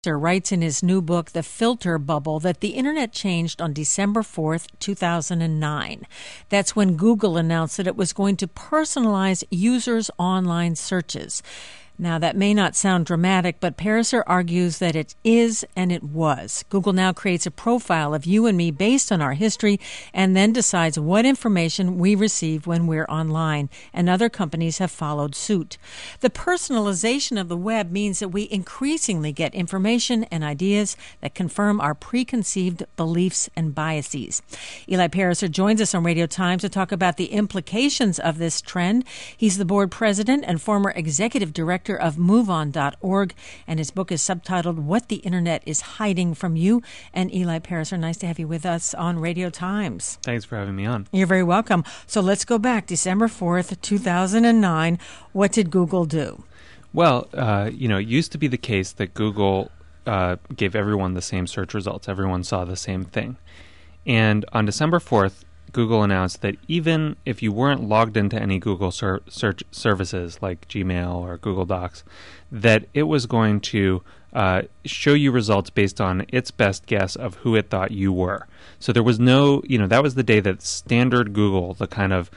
writes in his new book, The Filter Bubble, that the internet changed on December 4th, 2009. That's when Google announced that it was going to personalize users' online searches. Now, that may not sound dramatic, but Pariser argues that it is and it was. Google now creates a profile of you and me based on our history and then decides what information we receive when we're online, and other companies have followed suit. The personalization of the web means that we increasingly get information and ideas that confirm our preconceived beliefs and biases. Eli Pariser joins us on Radio Times to talk about the implications of this trend. He's the board president and former executive director of MoveOn.org, and his book is subtitled What the Internet is Hiding from You. And Eli Pariser, nice to have you with us on Radio Times. Thanks for having me on. You're very welcome. So let's go back. December 4th, 2009. What did Google do? Well, it used to be the case that Google gave everyone the same search results. Everyone saw the same thing. And on December 4th, Google announced that even if you weren't logged into any Google search services like Gmail or Google Docs, that it was going to show you results based on its best guess of who it thought you were. So there was no, that was the day that standard Google, the kind of,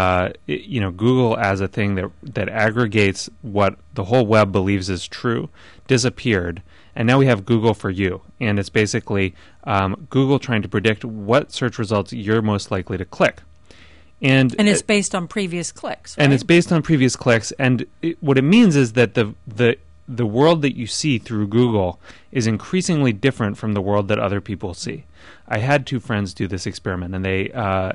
Google as a thing that aggregates what the whole web believes is true, disappeared. And now we have Google for you. And it's basically Google trying to predict what search results you're most likely to click. And it's based on previous clicks, right? And it's based on previous clicks. And what it means is that the world that you see through Google is increasingly different from the world that other people see. I had two friends do this experiment, and they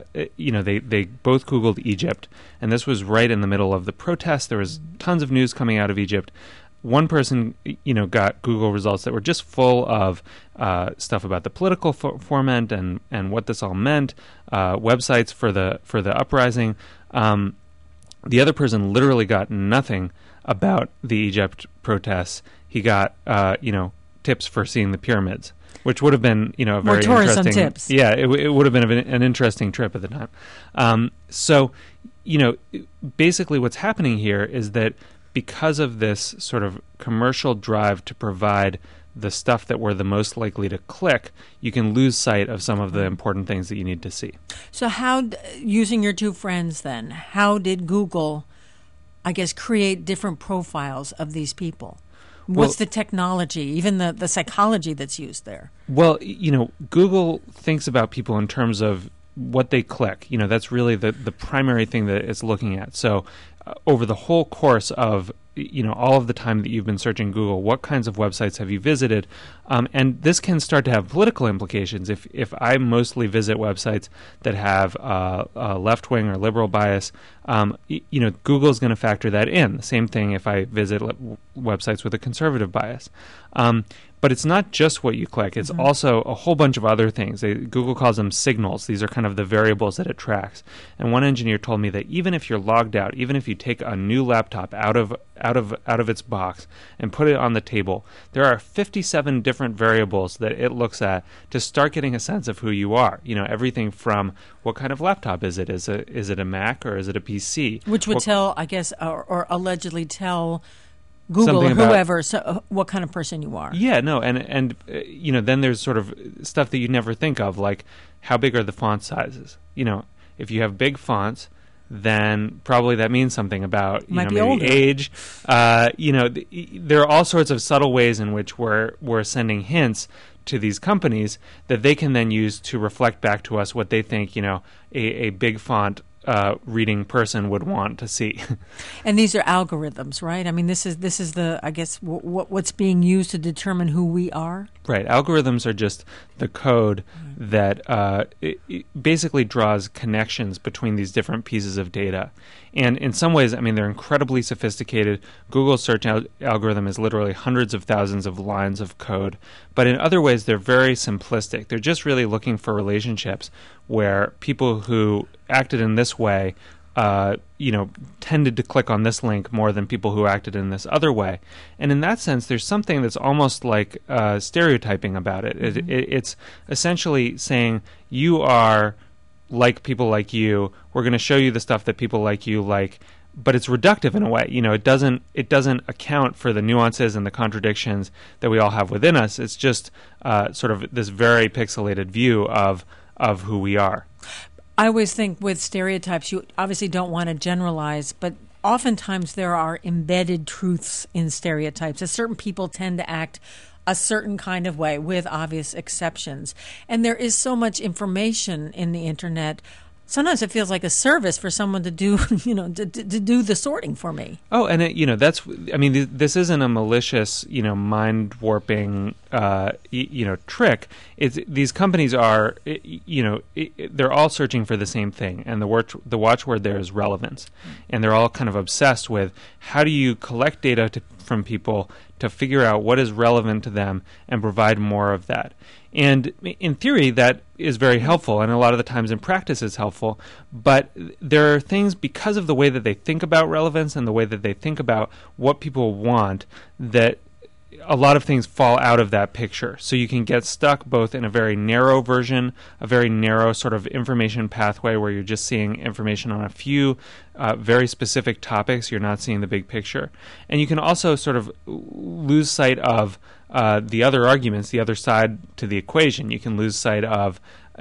both Googled Egypt, and this was right in the middle of the protests. There was tons of news coming out of Egypt. One person, got Google results that were just full of stuff about the political ferment and what this all meant, websites for the uprising. The other person literally got nothing about the Egypt protests. He got, tips for seeing the pyramids, which would have been, a very more tourism interesting tips. Yeah, it would have been an interesting trip at the time. Basically, what's happening here is that because of this sort of commercial drive to provide the stuff that we're the most likely to click, you can lose sight of some of the important things that you need to see. So using your two friends then, how did Google, create different profiles of these people? What's the technology, even the psychology that's used there? Well, Google thinks about people in terms of what they click. That's really the primary thing that it's looking at. So over the whole course of all of the time that you've been searching Google, what kinds of websites have you visited? And this can start to have political implications. If I mostly visit websites that have a left-wing or liberal bias, Google's going to factor that in. The same thing if I visit websites with a conservative bias. But it's not just what you click. It's also a whole bunch of other things. Google calls them signals. These are kind of the variables that it tracks. And one engineer told me that even if you're logged out, even if you take a new laptop out of its box and put it on the table, there are 57 different variables that it looks at to start getting a sense of who you are. Everything from what kind of laptop is it? Is it a Mac or is it a PC? Which would tell, or allegedly tell Google or whoever, what kind of person you are. Yeah, no, and then there's sort of stuff that you never think of, like how big are the font sizes? If you have big fonts, then probably that means something about maybe age. There are all sorts of subtle ways in which we're sending hints to these companies that they can then use to reflect back to us what they think a big font reading person would want to see. And these are algorithms, right? I mean, this is the what's being used to determine who we are. Right. Algorithms are just the code that it basically draws connections between these different pieces of data. And in some ways, they're incredibly sophisticated. Google's search algorithm is literally hundreds of thousands of lines of code. But in other ways, they're very simplistic. They're just really looking for relationships where people who acted in this way tended to click on this link more than people who acted in this other way. And in that sense, there's something that's almost like stereotyping about it. It's essentially saying you are like people like you. We're going to show you the stuff that people like you like. but it's reductive in a way. It doesn't account for the nuances and the contradictions that we all have within us. It's just sort of this very pixelated view of who we are. I always think with stereotypes, you obviously don't want to generalize, but oftentimes there are embedded truths in stereotypes, as certain people tend to act a certain kind of way, with obvious exceptions. And there is so much information in the internet. Sometimes it feels like a service for someone to do, to do the sorting for me. Oh, and this isn't a malicious, mind warping, trick. These companies are, they're all searching for the same thing, and the watchword there is relevance, and they're all kind of obsessed with how do you collect data from people to figure out what is relevant to them and provide more of that. And in theory, that is very helpful, and a lot of the times in practice is helpful. But there are things, because of the way that they think about relevance and the way that they think about what people want, that a lot of things fall out of that picture. So you can get stuck both in a very narrow version, a very narrow sort of information pathway where you're just seeing information on a few very specific topics. You're not seeing the big picture. And you can also sort of lose sight of the other arguments, the other side to the equation. You can lose sight of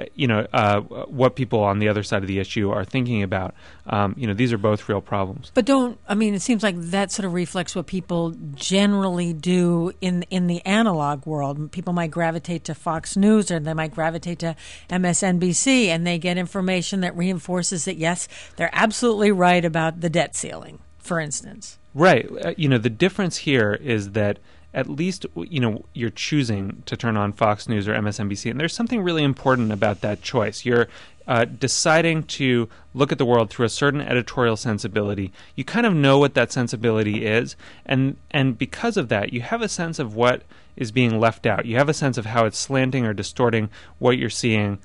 what people on the other side of the issue are thinking about. These are both real problems. But it seems like that sort of reflects what people generally do in the analog world. People might gravitate to Fox News, or they might gravitate to MSNBC, and they get information that reinforces that, yes, they're absolutely right about the debt ceiling, for instance. Right. The difference here is that at least, you're choosing to turn on Fox News or MSNBC, and there's something really important about that choice. You're deciding to look at the world through a certain editorial sensibility. You kind of know what that sensibility is, and because of that, you have a sense of what is being left out. You have a sense of how it's slanting or distorting what you're seeing.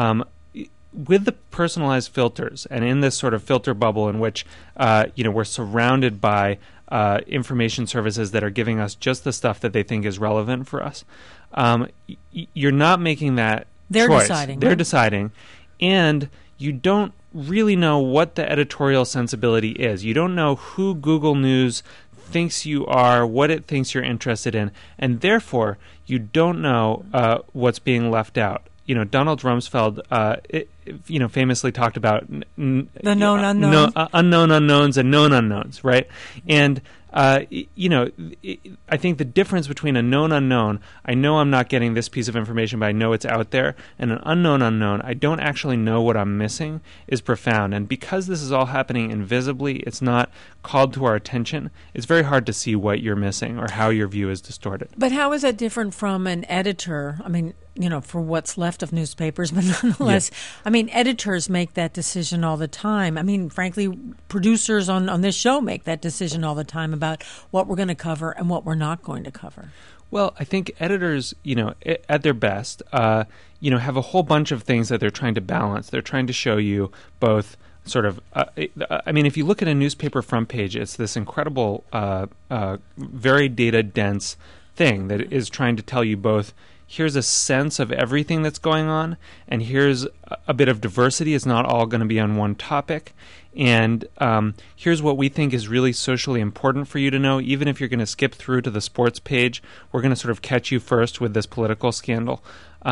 With the personalized filters, and in this sort of filter bubble in which we're surrounded by information services that are giving us just the stuff that they think is relevant for us, you're not making that choice. They're deciding, and you don't really know what the editorial sensibility is. You don't know who Google News thinks you are, what it thinks you're interested in, and therefore you don't know what's being left out. Donald Rumsfeld, famously talked about the known unknowns, unknown unknowns, and known unknowns, right? And I think the difference between a known unknown, I know I'm not getting this piece of information, but I know it's out there, and an unknown unknown, I don't actually know what I'm missing, is profound. And because this is all happening invisibly, it's not called to our attention, it's very hard to see what you're missing or how your view is distorted. But how is that different from an editor? For what's left of newspapers, but nonetheless, yeah. Editors make that decision all the time. Frankly, producers on this show make that decision all the time about what we're going to cover and what we're not going to cover. Well, I think editors, at their best, have a whole bunch of things that they're trying to balance. They're trying to show you both sort of, if you look at a newspaper front page, it's this incredible, very data-dense thing that is trying to tell you both, here's a sense of everything that's going on, and here's a bit of diversity. It's not all going to be on one topic. And here's what we think is really socially important for you to know. Even if you're going to skip through to the sports page, we're going to sort of catch you first with this political scandal.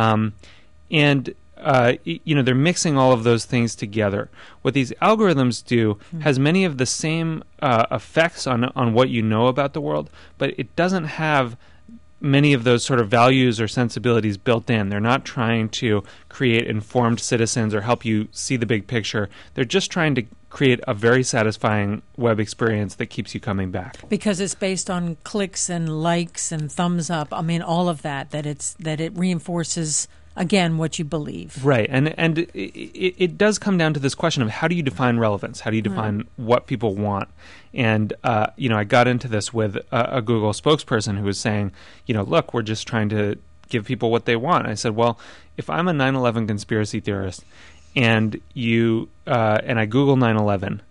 They're mixing all of those things together. What these algorithms do has many of the same effects on what you know about the world, but it doesn't have many of those sort of values or sensibilities built in. They're not trying to create informed citizens or help you see the big picture. They're just trying to create a very satisfying web experience that keeps you coming back. Because it's based on clicks and likes and thumbs up. All of that it reinforces, again, what you believe. Right. And it does come down to this question of how do you define relevance? How do you define what people want? And, I got into this with a Google spokesperson who was saying, look, we're just trying to give people what they want. I said, well, if I'm a 9/11 conspiracy theorist and I Google 9/11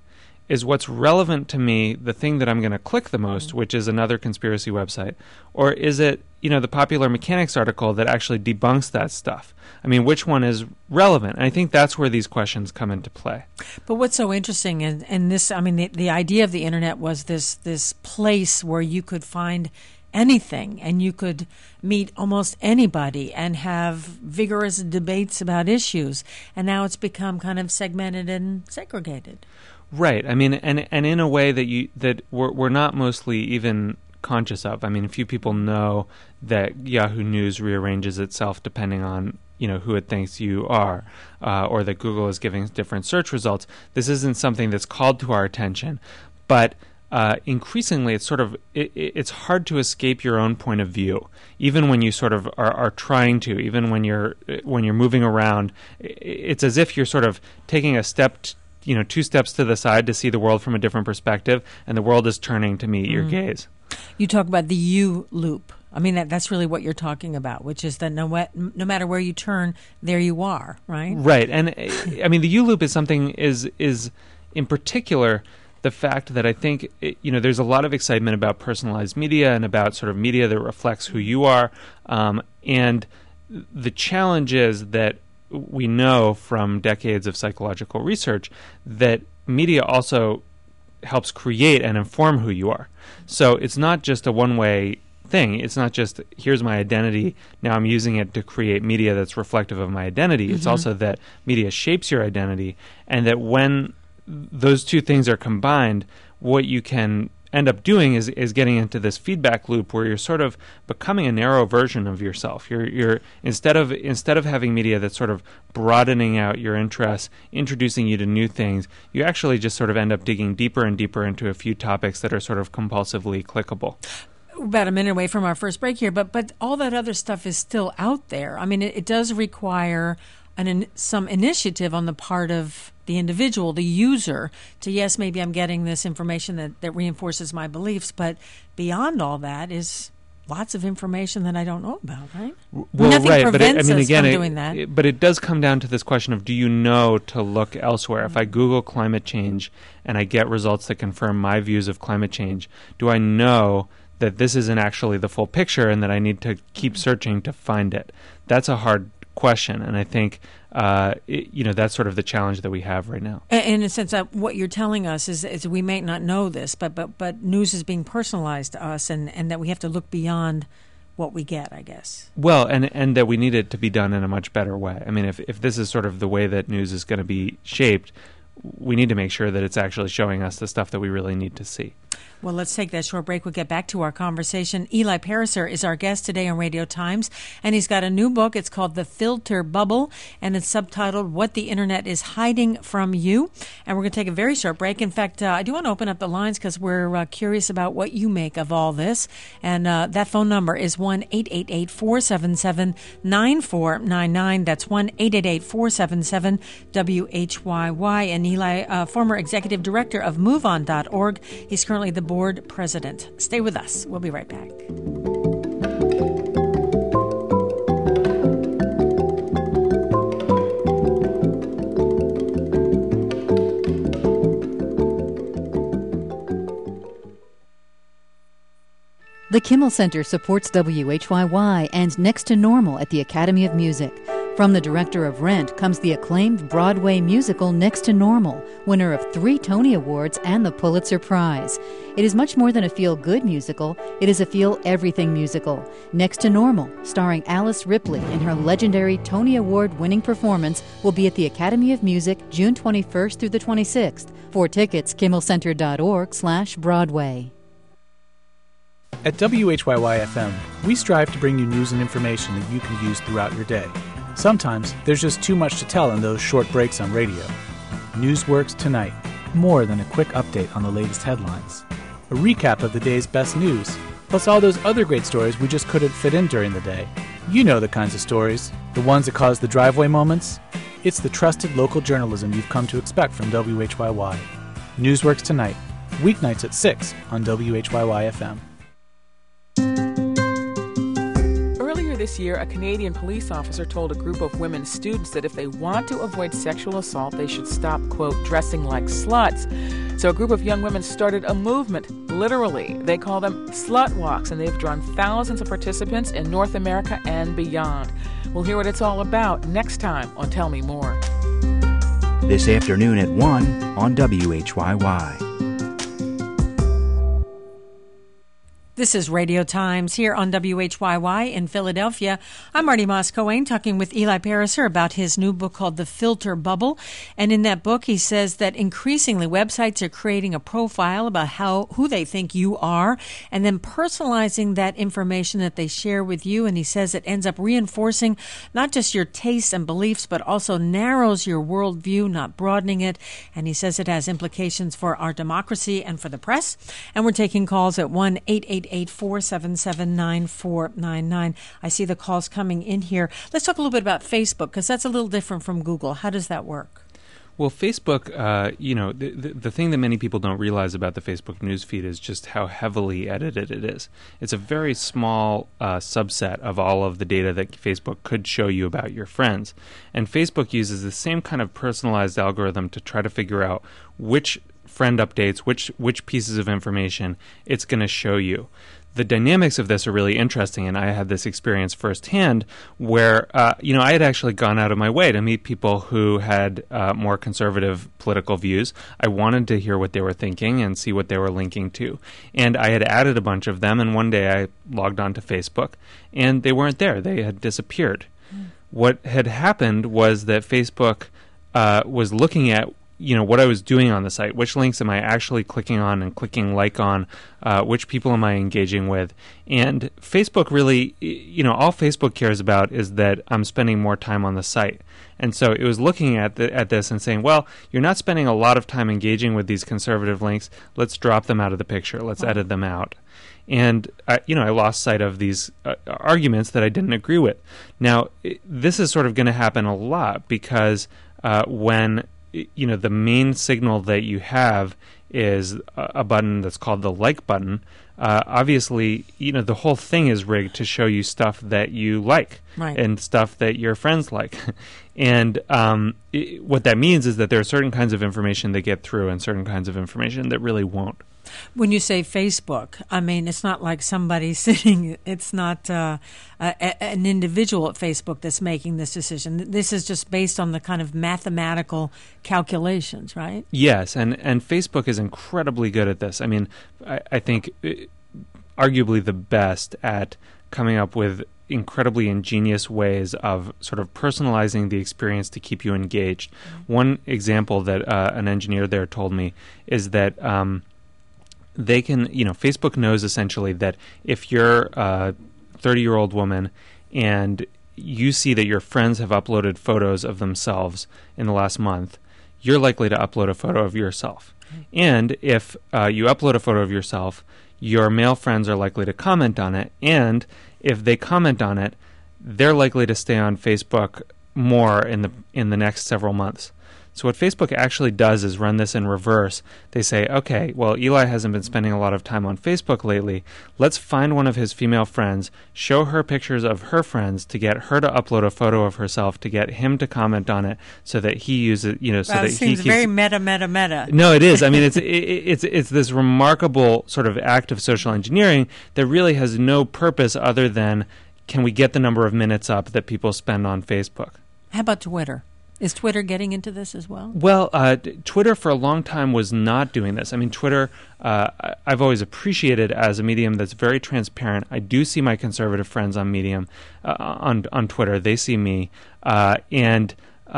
is what's relevant to me the thing that I'm going to click the most, which is another conspiracy website? Or is it, the Popular Mechanics article that actually debunks that stuff? I mean, which one is relevant? And I think that's where these questions come into play. But what's so interesting in this, I mean, the idea of the internet was this place where you could find anything and you could meet almost anybody and have vigorous debates about issues. And now it's become kind of segmented and segregated. Right. I mean, and in a way that we're not mostly even conscious of. I mean, few people know that Yahoo News rearranges itself depending on who it thinks you are, or that Google is giving different search results. This isn't something that's called to our attention, but increasingly it's hard to escape your own point of view, even when you sort of are trying to, even when you're moving around. It's as if you're sort of taking a step, 2 steps to the side to see the world from a different perspective, and the world is turning to meet your gaze. You talk about the U loop. I mean, that's really what you're talking about, which is that no matter where you turn, there you are, right? Right. And I mean, the U loop is something is in particular the fact that I think, there's a lot of excitement about personalized media and about sort of media that reflects who you are. And the challenge is that we know from decades of psychological research that media also helps create and inform who you are. So it's not just a one-way thing. It's not just, here's my identity, now I'm using it to create media that's reflective of my identity. Mm-hmm. It's also that media shapes your identity, and that when those two things are combined, what you can end up doing is getting into this feedback loop where you're sort of becoming a narrow version of yourself. You're instead of having media that's sort of broadening out your interests, introducing you to new things, you actually just sort of end up digging deeper and deeper into a few topics that are sort of compulsively clickable. About a minute away from our first break here, but all that other stuff is still out there. I mean, it does require some initiative on the part of the individual, the user, to, yes, maybe I'm getting this information that reinforces my beliefs, but beyond all that is lots of information that I don't know about, right? Well, nothing right, prevents but us from doing that. But it does come down to this question of, do you know to look elsewhere? If I Google climate change and I get results that confirm my views of climate change, do I know that this isn't actually the full picture and that I need to keep searching to find it? That's a hard question, and I think that's sort of the challenge that we have right now. In a sense, what you're telling us is we may not know this, but news is being personalized to us, and that we have to look beyond what we get, I guess. Well, and that we need it to be done in a much better way. I mean, if this is sort of the way that news is going to be shaped, we need to make sure that it's actually showing us the stuff that we really need to see. Well, let's take that short break. We'll get back to our conversation. Eli Pariser is our guest today on Radio Times, and he's got a new book. It's called The Filter Bubble, and it's subtitled What the Internet is Hiding from You. And we're going to take a very short break. In fact, I do want to open up the lines because we're curious about what you make of all this. And that phone number is 1-888-477-9499. That's 1-888-477-WHYY. And Eli, former executive director of MoveOn.org. He's currently the board president. Stay with us. We'll be right back. The Kimmel Center supports WHYY and Next to Normal at the Academy of Music. From the director of Rent comes the acclaimed Broadway musical Next to Normal, winner of 3 Tony Awards and the Pulitzer Prize. It is much more than a feel-good musical. It is a feel-everything musical. Next to Normal, starring Alice Ripley in her legendary Tony Award-winning performance, will be at the Academy of Music June 21st through the 26th. For tickets, kimmelcenter.org/Broadway. At WHYY-FM, we strive to bring you news and information that you can use throughout your day. Sometimes there's just too much to tell in those short breaks on radio. Newsworks Tonight, more than a quick update on the latest headlines. A recap of the day's best news, plus all those other great stories we just couldn't fit in during the day. You know the kinds of stories, the ones that cause the driveway moments. It's the trusted local journalism you've come to expect from WHYY. Newsworks Tonight, weeknights at 6 on WHYY-FM. this year, a Canadian police officer told a group of women students that if they want to avoid sexual assault, they should stop, quote, dressing like sluts. So a group of young women started a movement, literally. They call them slut walks, and they've drawn thousands of participants in North America and beyond. We'll hear what it's all about next time on Tell Me More. This afternoon at 1 on WHYY. This is Radio Times here on WHYY in Philadelphia. I'm Marty Moss-Coane talking with Eli Pariser about his new book called The Filter Bubble. And in that book, he says that increasingly websites are creating a profile about who they think you are and then personalizing that information that they share with you. And he says it ends up reinforcing not just your tastes and beliefs, but also narrows your worldview, not broadening it. And he says it has implications for our democracy and for the press. And we're taking calls at 1-888-477-9499. I see the calls coming in here. Let's talk a little bit about Facebook, because that's a little different from Google. How does that work? Well, Facebook, the thing that many people don't realize about the Facebook newsfeed is just how heavily edited it is. It's a very small subset of all of the data that Facebook could show you about your friends. And Facebook uses the same kind of personalized algorithm to try to figure out which friend updates, which pieces of information it's going to show you. The dynamics of this are really interesting, and I had this experience firsthand where, I had actually gone out of my way to meet people who had more conservative political views. I wanted to hear what they were thinking and see what they were linking to. And I had added a bunch of them, and one day I logged onto Facebook, and they weren't there. They had disappeared. What had happened was that Facebook was looking at what I was doing on the site, which links am I actually clicking on and clicking like on, which people am I engaging with. And Facebook really, all Facebook cares about is that I'm spending more time on the site. And so it was looking at this and saying, well, you're not spending a lot of time engaging with these conservative links. Let's drop them out of the picture. Let's edit them out. And, I lost sight of these arguments that I didn't agree with. Now, this is sort of going to happen a lot because when the main signal that you have is a button that's called the like button. Obviously, the whole thing is rigged to show you stuff that you like, right, and stuff that your friends like. And what that means is that there are certain kinds of information that get through and certain kinds of information that really won't. When you say Facebook, I mean, it's not like somebody sitting, it's not an individual at Facebook that's making this decision. This is just based on the kind of mathematical calculations, right? Yes, and Facebook is incredibly good at this. I mean, I think arguably the best at coming up with incredibly ingenious ways of sort of personalizing the experience to keep you engaged. Mm-hmm. One example that an engineer there told me is that they can, Facebook knows essentially that if you're a 30-year-old woman and you see that your friends have uploaded photos of themselves in the last month, you're likely to upload a photo of yourself. And if you upload a photo of yourself, your male friends are likely to comment on it. And if they comment on it, they're likely to stay on Facebook more in the next several months. So what Facebook actually does is run this in reverse. They say, okay, well, Eli hasn't been spending a lot of time on Facebook lately. Let's find one of his female friends, show her pictures of her friends to get her to upload a photo of herself, to get him to comment on it so that he uses it, so that he seems very meta. No, it is. I mean, it's this remarkable sort of act of social engineering that really has no purpose other than, can we get the number of minutes up that people spend on Facebook? How about Twitter? Is Twitter getting into this as well? Well, Twitter for a long time was not doing this. I mean, Twitter, I've always appreciated as a medium that's very transparent. I do see my conservative friends on Medium, on Twitter. They see me. The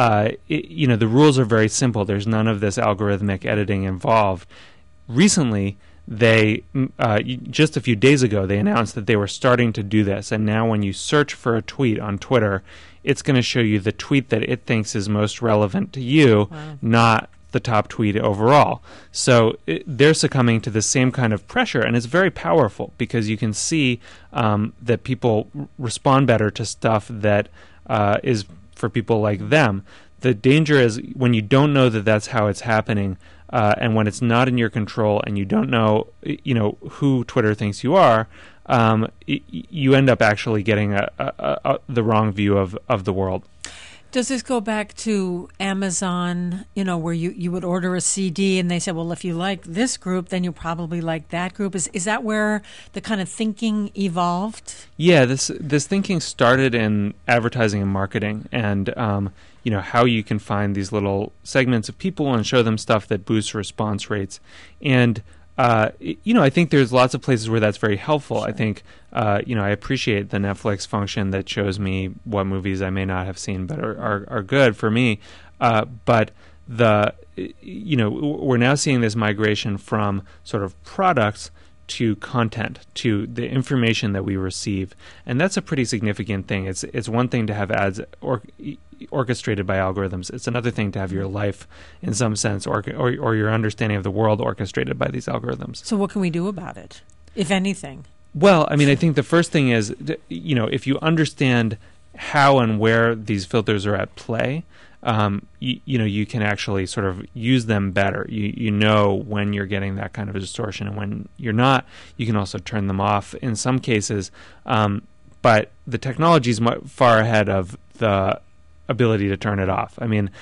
rules are very simple. There's none of this algorithmic editing involved. Recently, they, just a few days ago, they announced that they were starting to do this. And now when you search for a tweet on Twitter, it's going to show you the tweet that it thinks is most relevant to you, wow, not the top tweet overall. So they're succumbing to the same kind of pressure, and it's very powerful because you can see that people respond better to stuff that is for people like them. The danger is when you don't know that that's how it's happening, and when it's not in your control and you don't know, who Twitter thinks you are, you end up actually getting the wrong view of the world. Does this go back to Amazon, where you would order a CD and they said, well, if you like this group, then you probably like that group? Is that where the kind of thinking evolved? Yeah, this thinking started in advertising and marketing, and how you can find these little segments of people and show them stuff that boosts response rates. And I think there's lots of places where that's very helpful. Sure. I think, I appreciate the Netflix function that shows me what movies I may not have seen but are good for me. But we're now seeing this migration from sort of products to content, to the information that we receive. And that's a pretty significant thing. It's one thing to have ads orchestrated by algorithms. It's another thing to have your life, in some sense, or your understanding of the world orchestrated by these algorithms. So what can we do about it, if anything? Well, I mean, I think the first thing is, if you understand how and where these filters are at play, you can actually sort of use them better. You know when you're getting that kind of a distortion, and when you're not, you can also turn them off in some cases. But the technology is far ahead of the ability to turn it off. I mean,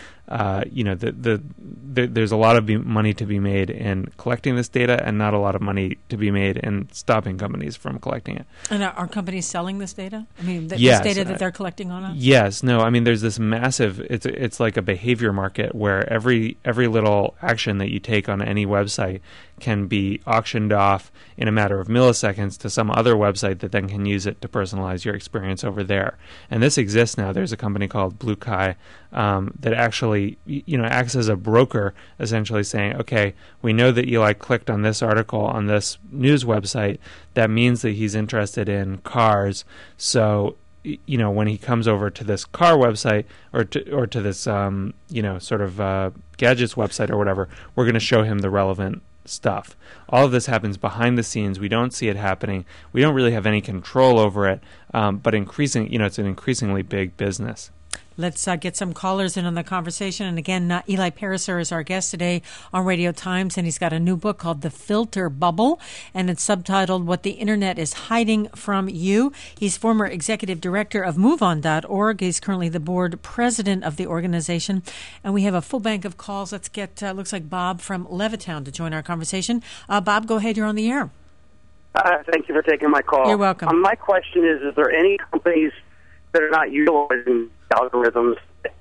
there's a lot of money to be made in collecting this data, and not a lot of money to be made in stopping companies from collecting it. And are companies selling this data? I mean, yes, this data that they're collecting on us? Yes. No. I mean, there's this massive. It's like a behavior market where every little action that you take on any website can be auctioned off in a matter of milliseconds to some other website that then can use it to personalize your experience over there. And this exists now. There's a company called BlueKai that actually, acts as a broker, essentially saying, okay, we know that Eli clicked on this article on this news website. That means that he's interested in cars. So, when he comes over to this car website or to this, sort of gadgets website or whatever, we're going to show him the relevant stuff. All of this happens behind the scenes. We don't see it happening. We don't really have any control over it. But it's an increasingly big business. Let's get some callers in on the conversation. And again, Eli Pariser is our guest today on Radio Times, and he's got a new book called The Filter Bubble, and it's subtitled What the Internet is Hiding from You. He's former executive director of MoveOn.org. He's currently the board president of the organization. And we have a full bank of calls. Let's get, looks like Bob from Levittown to join our conversation. Bob, go ahead. You're on the air. Thank you for taking my call. You're welcome. My question is there any companies that are not utilizing algorithms?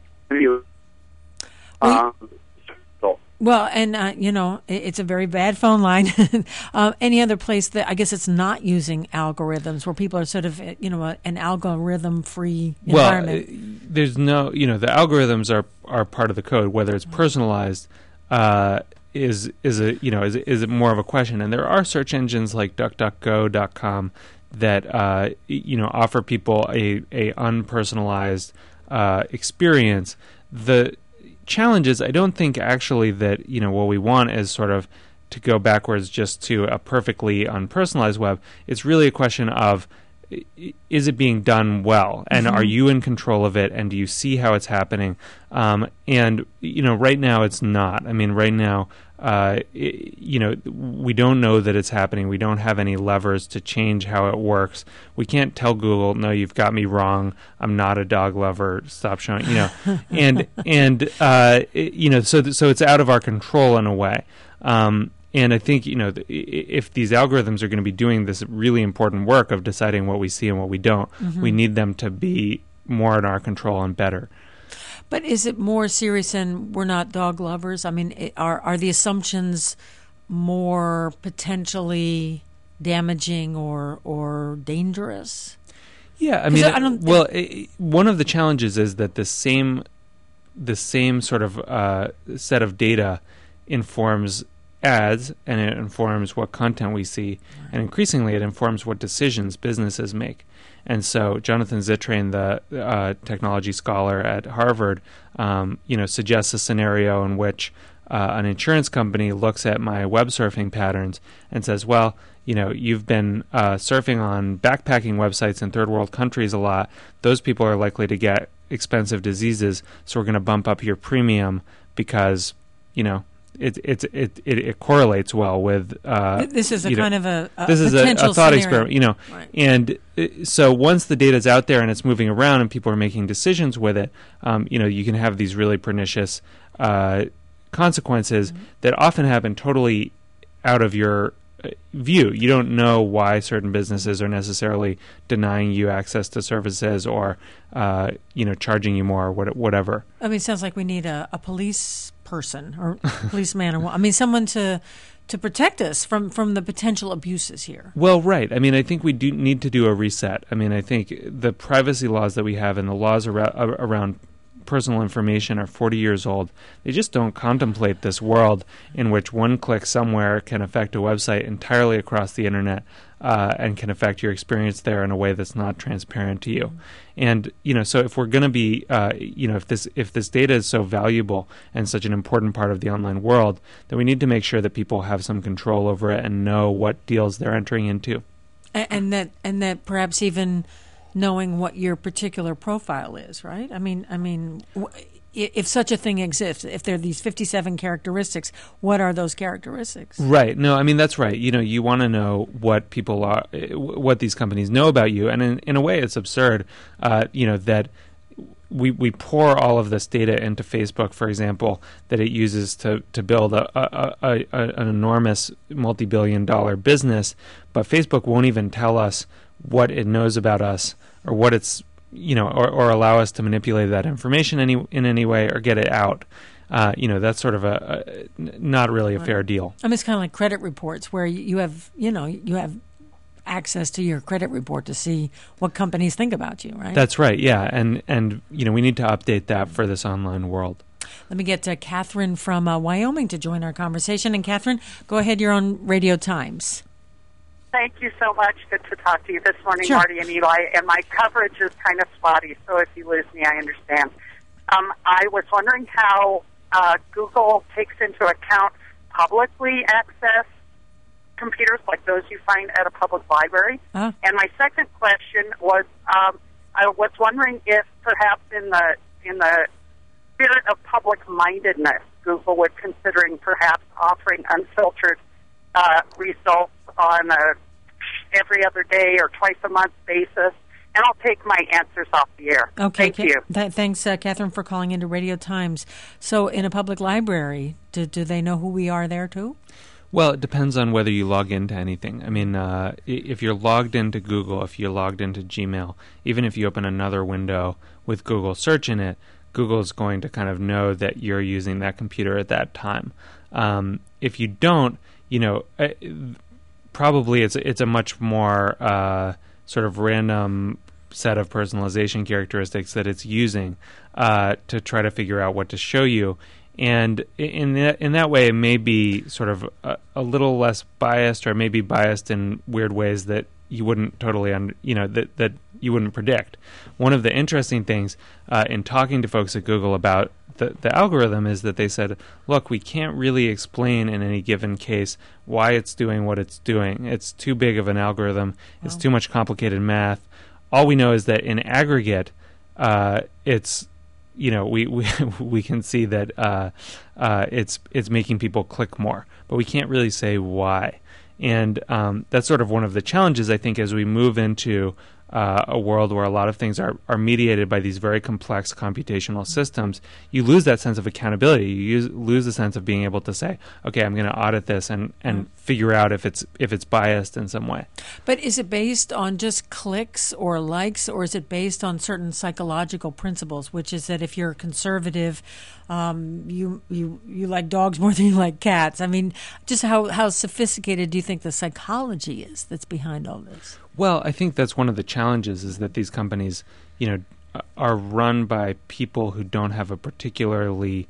Well, and, it's a very bad phone line. Any other place that I guess it's not using algorithms where people are sort of, an algorithm-free environment? Well, there's no, the algorithms are part of the code. Whether it's personalized is more of a question. And there are search engines like DuckDuckGo.com that offer people a unpersonalized experience. The challenge is, I don't think actually that what we want is sort of to go backwards just to a perfectly unpersonalized web. It's really a question of, is it being done well, and are you in control of it, and do you see how it's happening? And right now it's not. I mean, right now, we don't know that it's happening. We don't have any levers to change how it works. We can't tell Google, no, you've got me wrong. I'm not a dog lover. Stop showing, so it's out of our control in a way. And I think, if these algorithms are going to be doing this really important work of deciding what we see and what we don't, we need them to be more in our control and better. But is it more serious than we're not dog lovers? I mean, are the assumptions more potentially damaging or dangerous? Yeah, I mean, one of the challenges is that the same sort of set of data informs ads, and it informs what content we see, and increasingly it informs what decisions businesses make. And so Jonathan Zittrain, the technology scholar at Harvard, suggests a scenario in which an insurance company looks at my web surfing patterns and says, well, you've been surfing on backpacking websites in third world countries a lot. Those people are likely to get expensive diseases, so we're going to bump up your premium because, it correlates well with. This is a kind of a this is a thought scenario. experiment, Right. And so once the data is out there and it's moving around and people are making decisions with it, you can have these really pernicious consequences that often happen totally out of your view. You don't know why certain businesses are necessarily denying you access to services or charging you more or whatever. I mean, it sounds like we need a police person or policeman or someone to protect us from the potential abuses here. Well, right. I mean, I think we do need to do a reset. I mean, I think the privacy laws that we have and the laws around personal information are 40 years old. They just don't contemplate this world in which one click somewhere can affect a website entirely across the internet and can affect your experience there in a way that's not transparent to you. And so if we're going to be, if this data is so valuable and such an important part of the online world, then we need to make sure that people have some control over it and know what deals they're entering into, and that perhaps even knowing what your particular profile is, right? I mean, if such a thing exists, if there are these 57 characteristics, what are those characteristics? Right. No, I mean, that's right. You want to know what people are, what these companies know about you. And in a way, it's absurd, that we pour all of this data into Facebook, for example, that it uses to build an enormous multi-billion-dollar business, but Facebook won't even tell us what it knows about us or what it's, or allow us to manipulate that information in any way or get it out. That's sort of not really a fair deal. I mean, it's kind of like credit reports where you have access to your credit report to see what companies think about you, right? That's right, yeah. And we need to update that for this online world. Let me get Catherine from Wyoming to join our conversation. And Catherine, go ahead. You're on Radio Times. Thank you so much. Good to talk to you this morning, Sure. Marty and Eli. And my coverage is kind of spotty, so if you lose me, I understand. I was wondering how Google takes into account publicly accessed computers like those you find at a public library. And my second question was, I was wondering if perhaps in the spirit of public-mindedness, Google would considering perhaps offering unfiltered results on a every other day or twice a month basis, and I'll take my answers off the air. Okay. Thank you. Thanks, Catherine, for calling into Radio Times. So in a public library, do they know who we are there too? Well, it depends on whether you log into anything. I mean, if you're logged into Google, if you're logged into Gmail, even if you open another window with Google search in it, Google is going to kind of know that you're using that computer at that time. If you don't, probably it's a much more sort of random set of personalization characteristics that it's using to try to figure out what to show you. And in that way, it may be sort of a little less biased, or maybe biased in weird ways that you wouldn't totally, that you wouldn't predict. One of the interesting things in talking to folks at Google about the algorithm is that they said, look, we can't really explain in any given case why it's doing what it's doing. It's too big of an algorithm. It's too much complicated math. All we know is that in aggregate, it's we can see that it's making people click more, but we can't really say why. And that's sort of one of the challenges, I think, as we move into a world where a lot of things are mediated by these very complex computational systems. You lose that sense of accountability. You lose the sense of being able to say, okay, I'm going to audit this and figure out if it's biased in some way. But is it based on just clicks or likes, or is it based on certain psychological principles, which is that if you're a conservative, you like dogs more than you like cats? I mean, just how sophisticated do you think the psychology is that's behind all this? Well, I think that's one of the challenges, is that these companies, are run by people who don't have a particularly,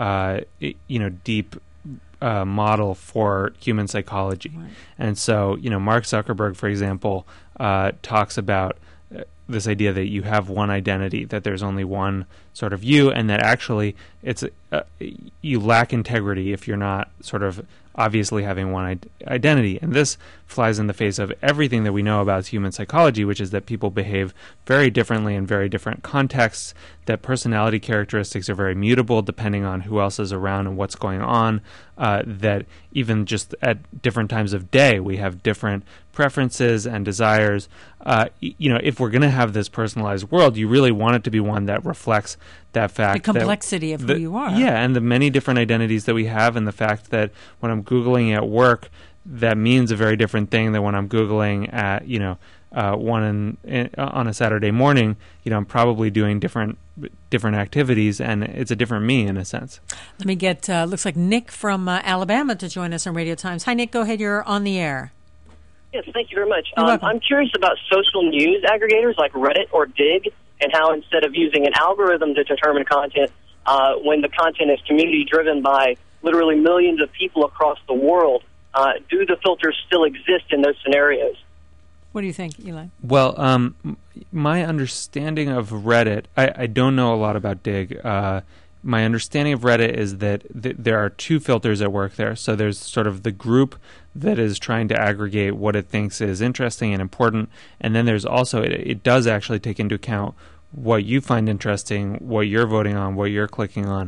deep model for human psychology. Right. And so, Mark Zuckerberg, for example, talks about this idea that you have one identity, that there's only one sort of you, and that actually it's you lack integrity if you're not sort of obviously having one identity. And this flies in the face of everything that we know about human psychology, which is that people behave very differently in very different contexts, that personality characteristics are very mutable depending on who else is around and what's going on, that even just at different times of day we have different preferences and desires. If we're going to have this personalized world, you really want it to be one that reflects that fact. The complexity of who you are. Yeah, and the many different identities that we have, and the fact that when I'm Googling at work, that means a very different thing than when I'm Googling at, on a Saturday morning. I'm probably doing different activities, and it's a different me in a sense. Let me get, looks like Nick from Alabama to join us on Radio Times. Hi, Nick. Go ahead. You're on the air. Yes, thank you very much. You're welcome. I'm curious about social news aggregators like Reddit or Dig, and how instead of using an algorithm to determine content, when the content is community-driven by literally millions of people across the world, do the filters still exist in those scenarios? What do you think, Eli? Well, my understanding of Reddit, I don't know a lot about Dig. My understanding of Reddit is that there are two filters at work there. So there's sort of the group that is trying to aggregate what it thinks is interesting and important, and then there's also, it does actually take into account what you find interesting, what you're voting on, what you're clicking on.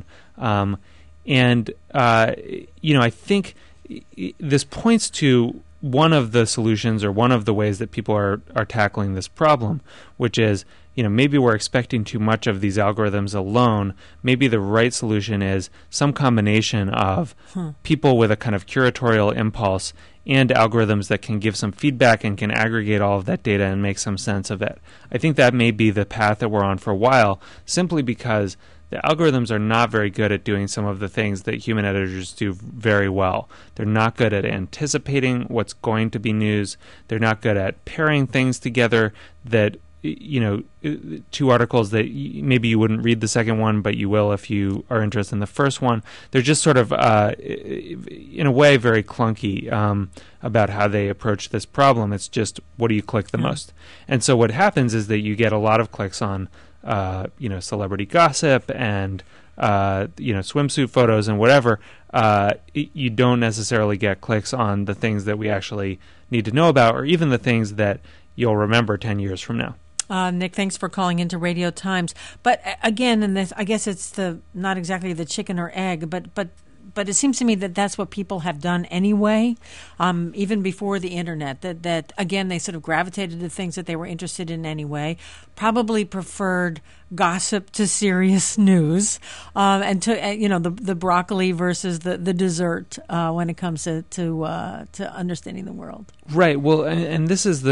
I think this points to one of the solutions or one of the ways that people are tackling this problem, which is, maybe we're expecting too much of these algorithms alone. Maybe the right solution is some combination of people with a kind of curatorial impulse and algorithms that can give some feedback and can aggregate all of that data and make some sense of it. I think that may be the path that we're on for a while, simply because the algorithms are not very good at doing some of the things that human editors do very well. They're not good at anticipating what's going to be news. They're not good at pairing things together that, two articles that maybe you wouldn't read the second one, but you will if you are interested in the first one. They're just sort of, in a way, very clunky about how they approach this problem. It's just, what do you click the most? And so what happens is that you get a lot of clicks on celebrity gossip and, swimsuit photos and whatever. You don't necessarily get clicks on the things that we actually need to know about, or even the things that you'll remember 10 years from now. Nick, thanks for calling into Radio Times. But again, and this, I guess it's not exactly the chicken or egg, but it seems to me that that's what people have done anyway, even before the internet, that again, they sort of gravitated to things that they were interested in anyway, probably preferred gossip to serious news, and to, the broccoli versus the dessert when it comes to understanding the world. Right. Well, and this is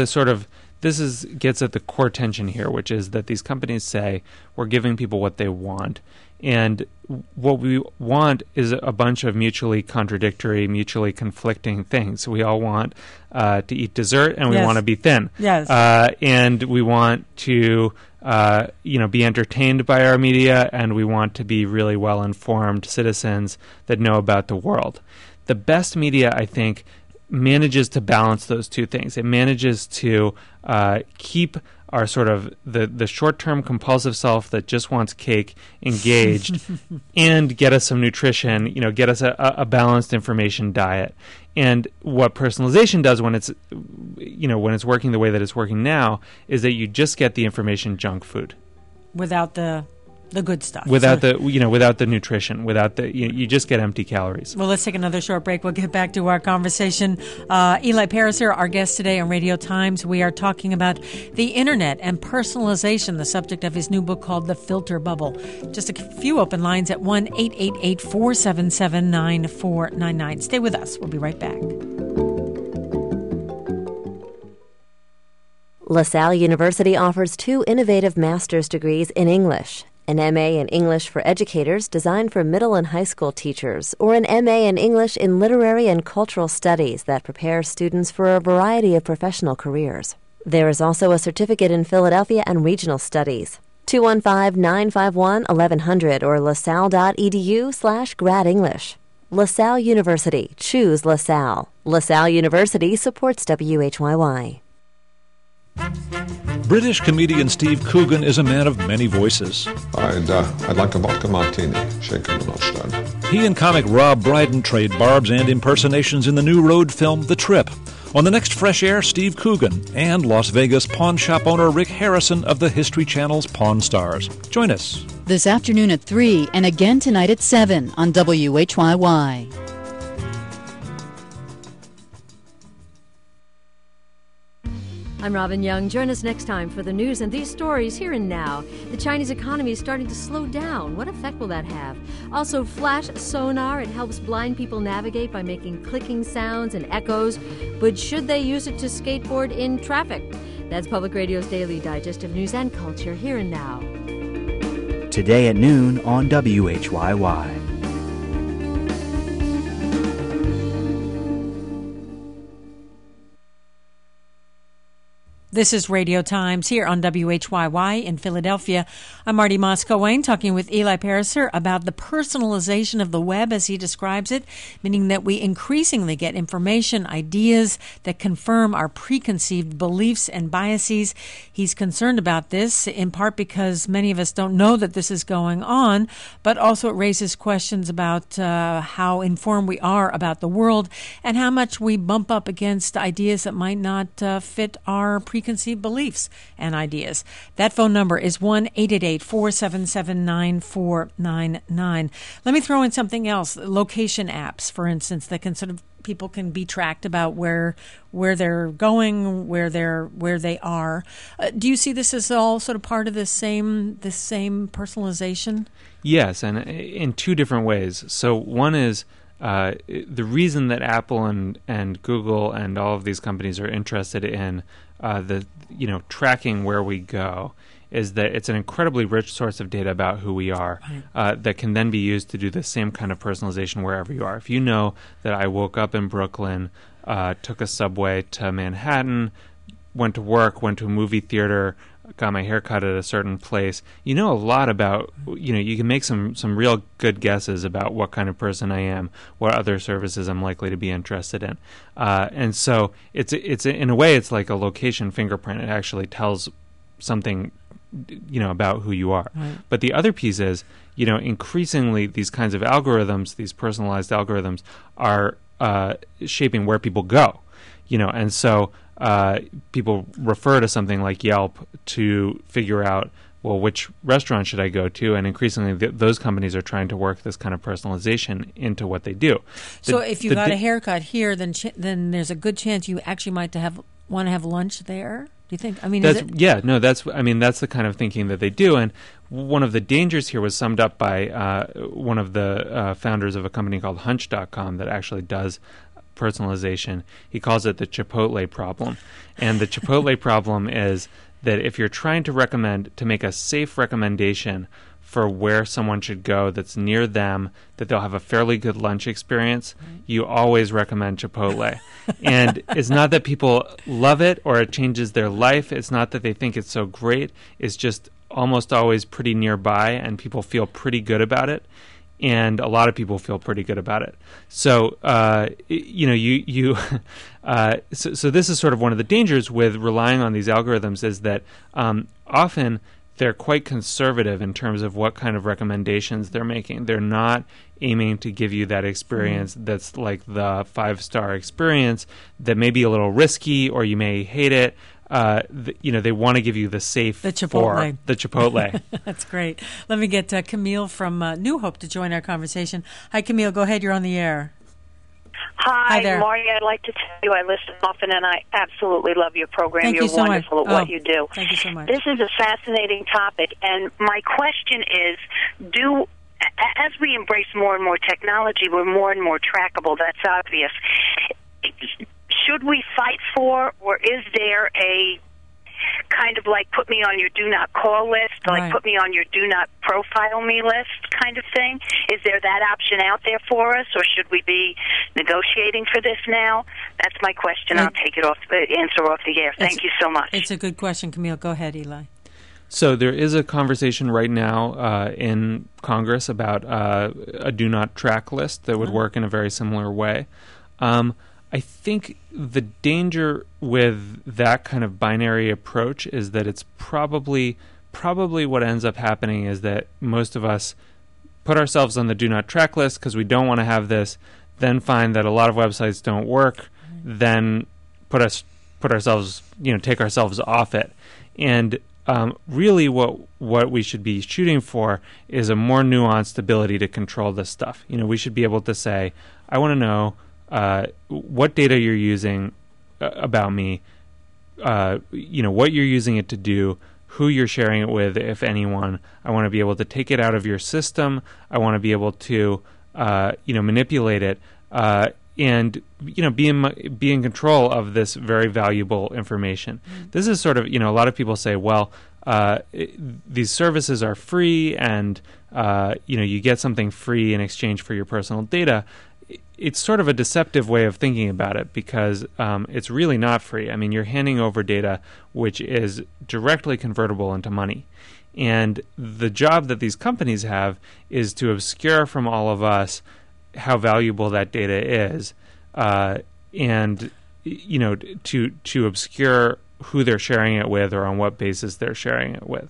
gets at the core tension here, which is that these companies say we're giving people what they want. And what we want is a bunch of mutually contradictory, mutually conflicting things. We all want to eat dessert, and we want to be thin. Yes. And we want to, be entertained by our media, and we want to be really well-informed citizens that know about the world. The best media, I think, manages to balance those two things. It manages to keep our sort of the short-term compulsive self that just wants cake engaged and get us some nutrition, get us a balanced information diet. And what personalization does when it's working the way that it's working now is that you just get the information junk food. Without the good stuff. Without the nutrition, you just get empty calories. Well, let's take another short break. We'll get back to our conversation. Eli Pariser, our guest today on Radio Times. We are talking about the internet and personalization, the subject of his new book called The Filter Bubble. Just a few open lines at 1-888-477-9499. Stay with us. We'll be right back. LaSalle University offers 2 innovative master's degrees in English. An MA in English for educators designed for middle and high school teachers, or an MA in English in literary and cultural studies that prepares students for a variety of professional careers. There is also a certificate in Philadelphia and regional studies. 215-951-1100 or lasalle.edu/grad English. LaSalle University. Choose LaSalle. LaSalle University supports WHYY. British comedian Steve Coogan is a man of many voices. I'd like a vodka martini, shaken but not stirred. He and comic Rob Brydon trade barbs and impersonations in the new road film The Trip. On the next Fresh Air, Steve Coogan and Las Vegas pawn shop owner Rick Harrison of the History Channel's Pawn Stars. Join us. This afternoon at 3 and again tonight at 7 on WHYY. I'm Robin Young. Join us next time for the news and these stories here and now. The Chinese economy is starting to slow down. What effect will that have? Also, flash sonar. It helps blind people navigate by making clicking sounds and echoes. But should they use it to skateboard in traffic? That's Public Radio's daily digest of news and culture here and now. Today at noon on WHYY. This is Radio Times here on WHYY in Philadelphia. I'm Marty Moscow-Wayne talking with Eli Pariser about the personalization of the web, as he describes it, meaning that we increasingly get information, ideas that confirm our preconceived beliefs and biases. He's concerned about this, in part because many of us don't know that this is going on, but also it raises questions about how informed we are about the world and how much we bump up against ideas that might not fit our preconceived beliefs and ideas. That phone number is 1-888-477-9499. Let me throw in something else. Location apps, for instance, that can sort of people can be tracked about where they're going, where they are. Do you see this as all sort of part of this same personalization? Yes, and in two different ways. So one is the reason that Apple and Google and all of these companies are interested in tracking where we go is that it's an incredibly rich source of data about who we are that can then be used to do the same kind of personalization wherever you are. If you know that I woke up in Brooklyn, took a subway to Manhattan, went to work, went to a movie theater, got my hair cut at a certain place, you know a lot about, you can make some real good guesses about what kind of person I am, what other services I'm likely to be interested in. And so it's in a way, it's like a location fingerprint. It actually tells something, about who you are. Right. But the other piece is, increasingly these kinds of algorithms, these personalized algorithms are shaping where people go, and so people refer to something like Yelp to figure out, well, which restaurant should I go to? And increasingly, those companies are trying to work this kind of personalization into what they do. So if you got a haircut here, then there's a good chance you actually might want to have lunch there. Do you think? I mean, that's the kind of thinking that they do. And one of the dangers here was summed up by one of the founders of a company called Hunch.com that actually does personalization. He calls it the Chipotle problem. And the Chipotle problem is that if you're trying to make a safe recommendation for where someone should go that's near them, that they'll have a fairly good lunch experience, you always recommend Chipotle. And it's not that people love it or it changes their life. It's not that they think it's so great. It's just almost always pretty nearby and people feel pretty good about it. And a lot of people feel pretty good about it. So, so this is sort of one of the dangers with relying on these algorithms is that often they're quite conservative in terms of what kind of recommendations they're making. They're not aiming to give you that experience that's like the 5-star experience that may be a little risky or you may hate it. They want to give you the safe the Chipotle. The Chipotle. That's great. Let me get Camille from New Hope to join our conversation. Hi, Camille. Go ahead. You're on the air. Hi there. Marty. I'd like to tell you I listen often, and I absolutely love your program. Thank You're you so wonderful much. at what you do. Thank you so much. This is a fascinating topic, and my question is, as we embrace more and more technology, we're more and more trackable. That's obvious. Should we fight for, or is there a kind of like put me on your do not call list, like put me on your do not profile me list kind of thing? Is there that option out there for us, or should we be negotiating for this now? That's my question. I'll take it off the answer off the air. Thank you so much. It's a good question, Camille. Go ahead, Eli. So there is a conversation right now in Congress about a do not track list that would work in a very similar way. I think the danger with that kind of binary approach is that it's probably what ends up happening is that most of us put ourselves on the do not track list because we don't want to have this, then find that a lot of websites don't work, then put ourselves, take ourselves off it. And really what we should be shooting for is a more nuanced ability to control this stuff. We should be able to say, I want to know what data you're using about me, what you're using it to do, who you're sharing it with, if anyone. I want to be able to take it out of your system. I want to be able to, manipulate it, and be in control of this very valuable information. This is sort of, a lot of people say, well, these services are free, and you get something free in exchange for your personal data. It's sort of a deceptive way of thinking about it because it's really not free. I mean, you're handing over data which is directly convertible into money. And the job that these companies have is to obscure from all of us how valuable that data is, and to obscure who they're sharing it with or on what basis they're sharing it with.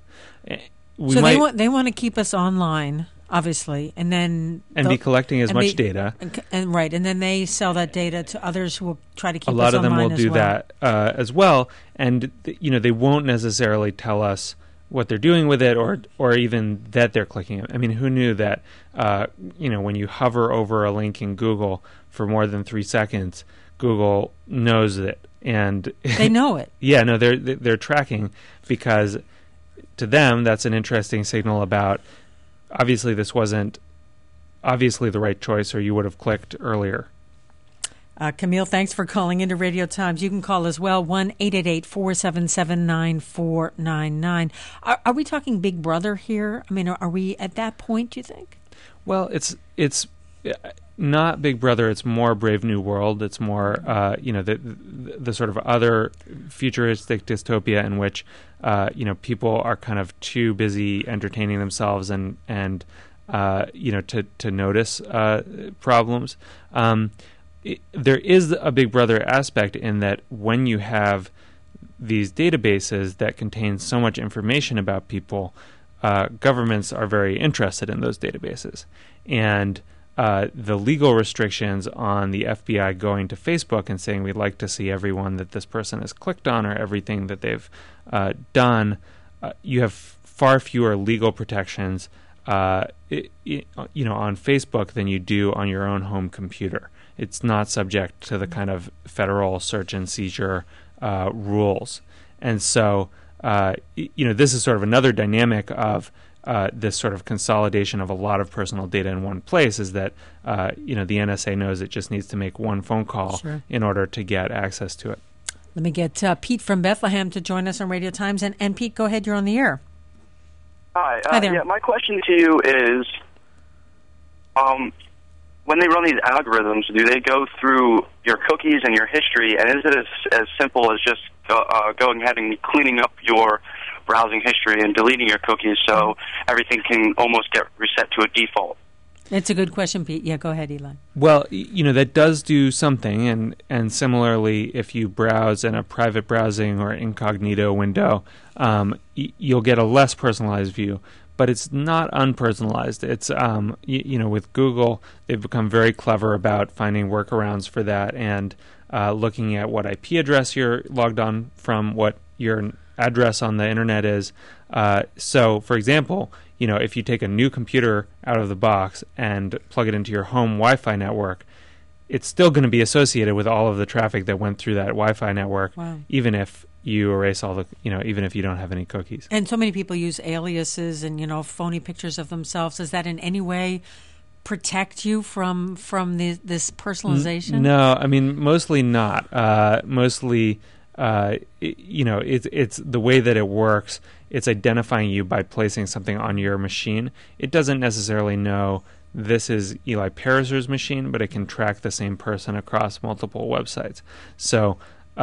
They want to keep us online, obviously, and then be collecting as much data, and then they sell that data to others who will try to keep us online. A lot of them will do that as well, and they won't necessarily tell us what they're doing with it, or even that they're clicking it. I mean, who knew that when you hover over a link in Google for more than 3 seconds, Google knows it, and they know it. Yeah, no, they're tracking, because to them that's an interesting signal about, obviously this wasn't obviously the right choice, or you would have clicked earlier. Camille, thanks for calling into Radio Times. You can call as well, 1-888-477-9499. Are we talking Big Brother here? I mean, are we at that point, do you think? Well, it's not Big Brother. It's more Brave New World. It's more, the sort of other futuristic dystopia in which, people are kind of too busy entertaining themselves and to notice problems. There is a Big Brother aspect in that when you have these databases that contain so much information about people, governments are very interested in those databases. And the legal restrictions on the FBI going to Facebook and saying we'd like to see everyone that this person has clicked on or everything that they've done, you have far fewer legal protections on Facebook than you do on your own home computer. It's not subject to the kind of federal search and seizure rules. And so, this is sort of another dynamic of this sort of consolidation of a lot of personal data in one place, is that, the NSA knows it just needs to make one phone call in order to get access to it. Let me get Pete from Bethlehem to join us on Radio Times. And Pete, go ahead. You're on the air. Hi. Hi there. Yeah, my question to you is, when they run these algorithms, do they go through your cookies and your history, and is it as simple as just going ahead and cleaning up your browsing history and deleting your cookies so everything can almost get reset to a default? It's a good question, Pete. Yeah, go ahead, Eli. Well, that does do something, and similarly, if you browse in a private browsing or incognito window, you'll get a less personalized view. But it's not unpersonalized. It's, with Google, they've become very clever about finding workarounds for that and looking at what IP address you're logged on from, what your address on the internet is. So, for example, if you take a new computer out of the box and plug it into your home Wi-Fi network, it's still going to be associated with all of the traffic that went through that Wi-Fi network, even if you erase all the, even if you don't have any cookies. And so many people use aliases and, phony pictures of themselves. Does that in any way protect you from this personalization? No, I mean, mostly not. Mostly, it's the way that it works. It's identifying you by placing something on your machine. It doesn't necessarily know this is Eli Pariser's machine, but it can track the same person across multiple websites. So,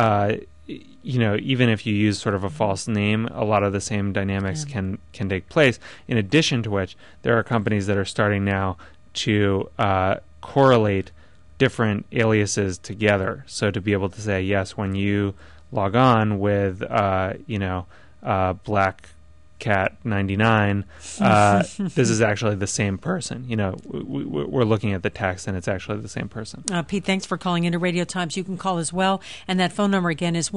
even if you use sort of a false name, a lot of the same dynamics can take place. In addition to which, there are companies that are starting now to correlate different aliases together. So to be able to say, yes, when you log on with, Black Cat 99, this is actually the same person. We're looking at the text and it's actually the same person. Pete, thanks for calling into Radio Times. You can call as well, and that phone number again is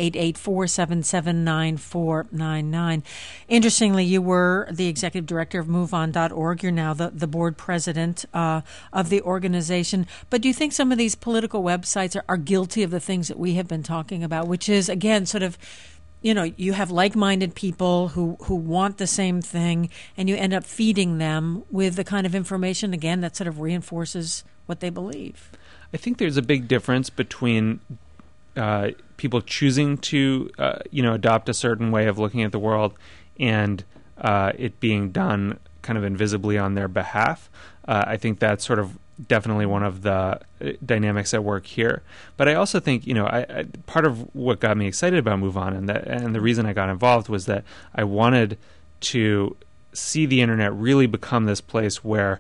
1-888-477-9499. Interestingly, you were the executive director of MoveOn.org. You're now the board president of the organization. But do you think some of these political websites are guilty of the things that we have been talking about, which is, again, sort of, you have like-minded people who want the same thing, and you end up feeding them with the kind of information, again, that sort of reinforces what they believe? I think there's a big difference between people choosing to, adopt a certain way of looking at the world and it being done kind of invisibly on their behalf. I think that's sort of definitely one of the dynamics at work here. But I also think, I part of what got me excited about MoveOn and the reason I got involved was that I wanted to see the internet really become this place where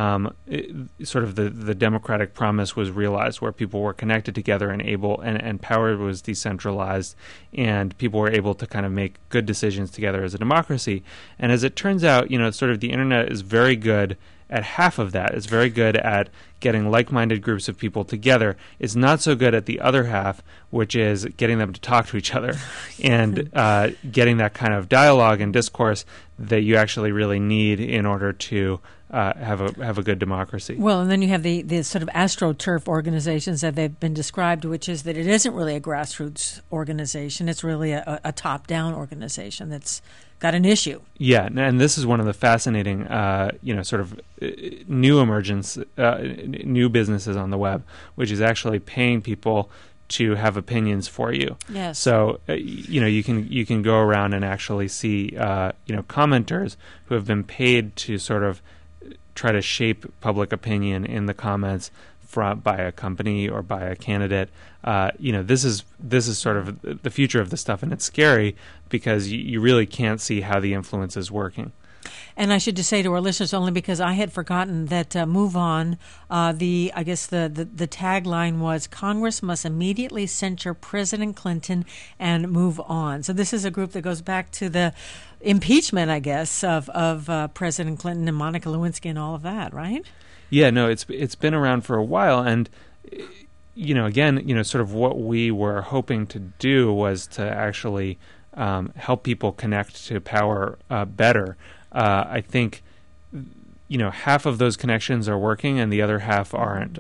sort of the democratic promise was realized, where people were connected together and and power was decentralized, and people were able to kind of make good decisions together as a democracy. And as it turns out, sort of the internet is very good at half of that. It's very good at getting like-minded groups of people together. It's not so good at the other half, which is getting them to talk to each other and getting that kind of dialogue and discourse that you actually really need in order to have a good democracy. Well, and then you have the sort of AstroTurf organizations that they've been described, which is that it isn't really a grassroots organization. It's really a top-down organization that's got an issue. Yeah, and this is one of the fascinating, sort of new emergence, new businesses on the web, which is actually paying people to have opinions for you. Yes. So you can go around and actually see commenters who have been paid to sort of try to shape public opinion in the comments by a company or by a candidate. This is sort of the future of this stuff, and it's scary because you really can't see how the influence is working. And I should just say to our listeners, only because I had forgotten that MoveOn, the tagline was "Congress must immediately censure President Clinton and move on." So this is a group that goes back to the impeachment, I guess, of President Clinton and Monica Lewinsky and all of that, right? Yeah, no, it's been around for a while, and sort of what we were hoping to do was to actually help people connect to power better. I think, half of those connections are working and the other half aren't.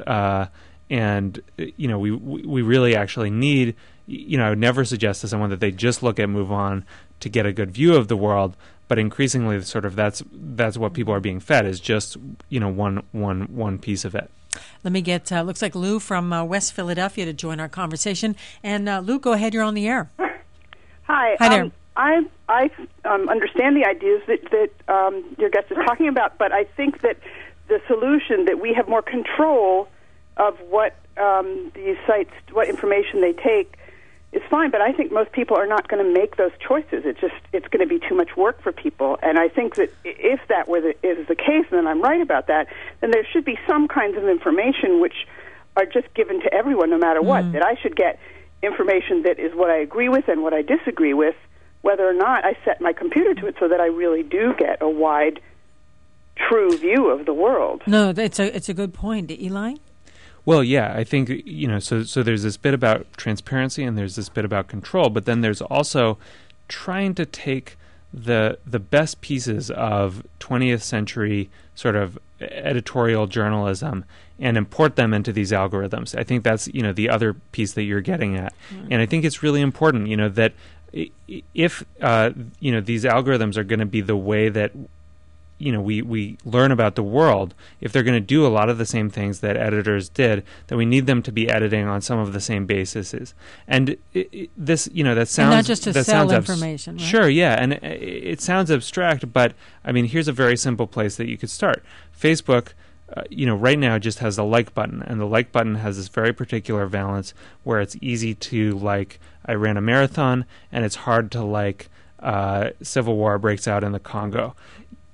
We really actually need, I would never suggest to someone that they just look at MoveOn to get a good view of the world, but increasingly sort of that's what people are being fed, is just, one piece of it. Let me get, looks like Lou from West Philadelphia to join our conversation. And Lou, go ahead, you're on the air. Hi. Hi there. I understand the ideas that your guest is talking about, but I think that the solution that we have more control of what these sites, what information they take, is fine. But I think most people are not going to make those choices. It's going to be too much work for people. And I think that if that is the case, and I'm right about that, then there should be some kinds of information which are just given to everyone, no matter what. That I should get information that is what I agree with and what I disagree with, whether or not I set my computer to it, so that I really do get a wide, true view of the world. No, it's a good point. Eli? Well, yeah, I think, so there's this bit about transparency and there's this bit about control, but then there's also trying to take the best pieces of 20th century sort of editorial journalism and import them into these algorithms. I think that's, the other piece that you're getting at. And I think it's really important, that if, these algorithms are going to be the way that, we learn about the world, if they're going to do a lot of the same things that editors did, then we need them to be editing on some of the same bases. And this, that sounds... And not just to sell sounds information, right? Sure, yeah. And it sounds abstract, but, here's a very simple place that you could start. Facebook, right now just has a like button, and the like button has this very particular valence where it's easy to like, I ran a marathon, and it's hard to like, civil war breaks out in the Congo.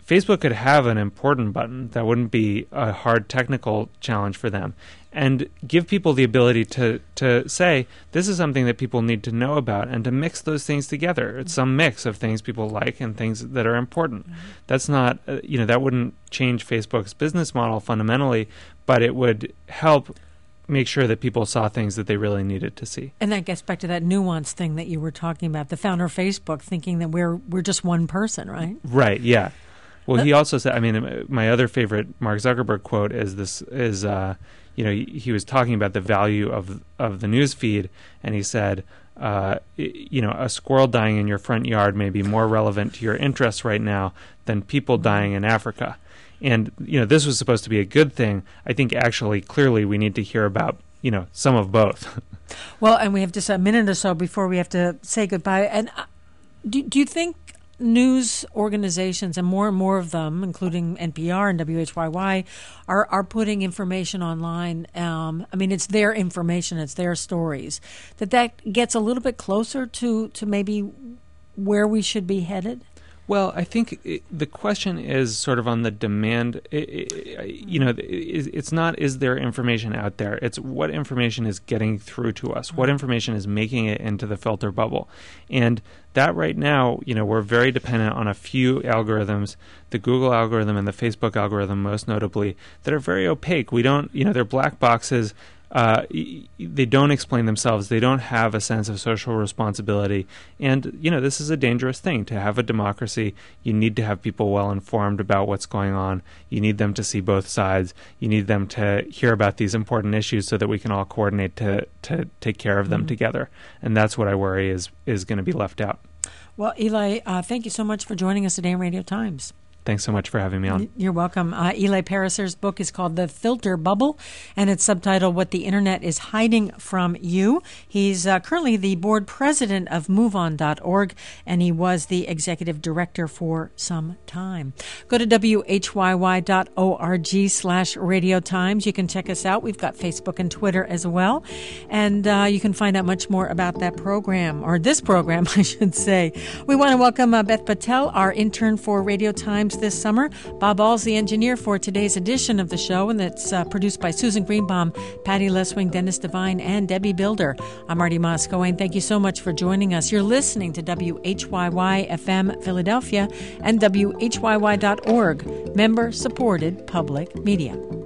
Facebook could have an important button that wouldn't be a hard technical challenge for them, and give people the ability to say, this is something that people need to know about, and to mix those things together. It's some mix of things people like and things that are important. That's not, that wouldn't change Facebook's business model fundamentally, but it would help make sure that people saw things that they really needed to see. And that gets back to that nuance thing that you were talking about, the founder of Facebook thinking that we're just one person, right? Right, yeah. Well, he also said, my other favorite Mark Zuckerberg quote he was talking about the value of the news feed, and he said, a squirrel dying in your front yard may be more relevant to your interests right now than people dying in Africa. And, this was supposed to be a good thing. I think actually, clearly, we need to hear about, some of both. Well, and we have just a minute or so before we have to say goodbye. And do you think news organizations, and more of them, including NPR and WHYY, are putting information online? It's their information, it's their stories. That gets a little bit closer to maybe where we should be headed? Well, I think the question is sort of on the demand. It's not, is there information out there? It's what information is getting through to us? What information is making it into the filter bubble? And that right now, we're very dependent on a few algorithms, the Google algorithm and the Facebook algorithm most notably, that are very opaque. We don't, they're black boxes. They don't explain themselves. They don't have a sense of social responsibility. And, this is a dangerous thing. To have a democracy, you need to have people well informed about what's going on. You need them to see both sides. You need them to hear about these important issues so that we can all coordinate to take care of them together. And that's what I worry is going to be left out. Well, Eli, thank you so much for joining us today on Radio Times. Thanks so much for having me on. You're welcome. Eli Pariser's book is called The Filter Bubble, and it's subtitled What the Internet is Hiding from You. He's currently the board president of MoveOn.org, and he was the executive director for some time. Go to whyy.org/Radio Times. You can check us out. We've got Facebook and Twitter as well, and you can find out much more about that program, or this program, I should say. We want to welcome Beth Patel, our intern for Radio Times this summer. Bob All's the engineer for today's edition of the show, and that's produced by Susan Greenbaum, Patty Leswing, Dennis Devine, and Debbie Builder. I'm Marty Moscow, thank you so much for joining us. You're listening to WHYY-FM Philadelphia and WHYY.org, member-supported public media.